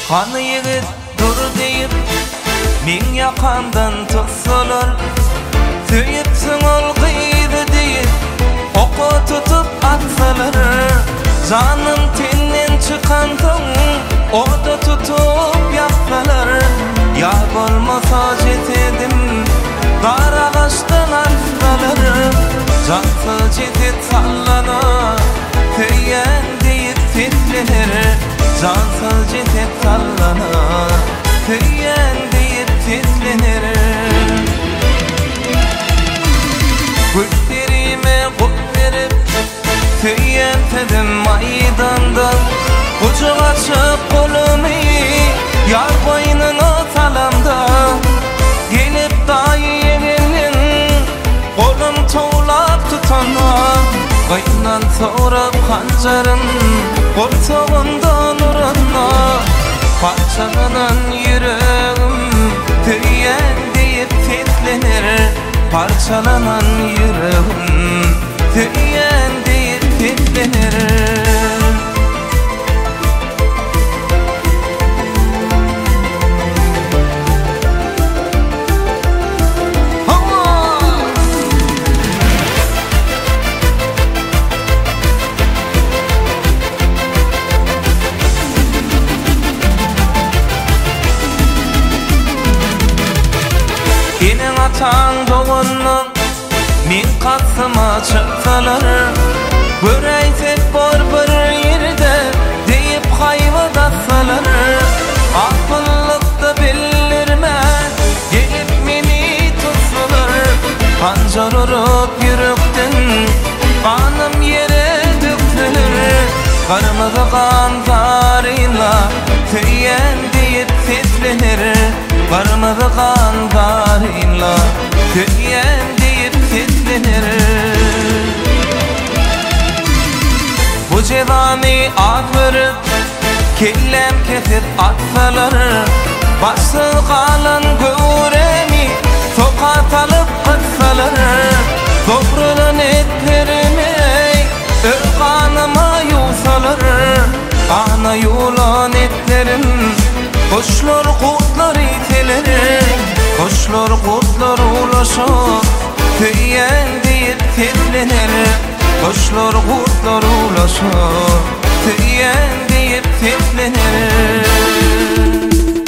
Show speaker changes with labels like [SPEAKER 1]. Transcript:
[SPEAKER 1] Qany yigit dur deyip men yakandan tutsalar, söyüpsün ol qıydı deyip oku tutup atsalar, canım tenden çıkandan oda tutup yaksalar, ya bolmasa jetedim dar ağaçtan atsalar, cansız jetet sallana tüyen deyip titlenir, cansız jetet sallana tüyen deyip titlenir. Güllerime kut verip tüyen tedim maydanda, ucuk açıp kolumu yar boynuna salamda, gelip dayiye gelin kolum tuğlap tutana, kıynan soğrap kancarın koltuğundan urana, parçalanan yüreğim tüyen deyip titlenir, parçalanan yüreğim tüyen deyip titlenir. Senin atan doğunun min kasıma çıksalar, göreytek bor bir yerde deyip hayvadatsalar, akıllıkta bildirmez gelip meni tutsalar, pancar urup yürekten kanım yere dökülür, karmızı kan zarıyla tüyen deyip titlenir, karmızı kan zarıyla tüyen deyip titlenir. Bu cevami at verip kellem kesip atsalar, başsız kalan göremi tokat alıp kıtsalar, toprağın etlerimi kanıma yusalar, ana yulan etlerim kuşlar kurtlar iteleri, kuşlar kurtlar ulaşıp tüyen deyip titlenir, kuşlar kurtlar ulaşıp tüyen deyip titlenir.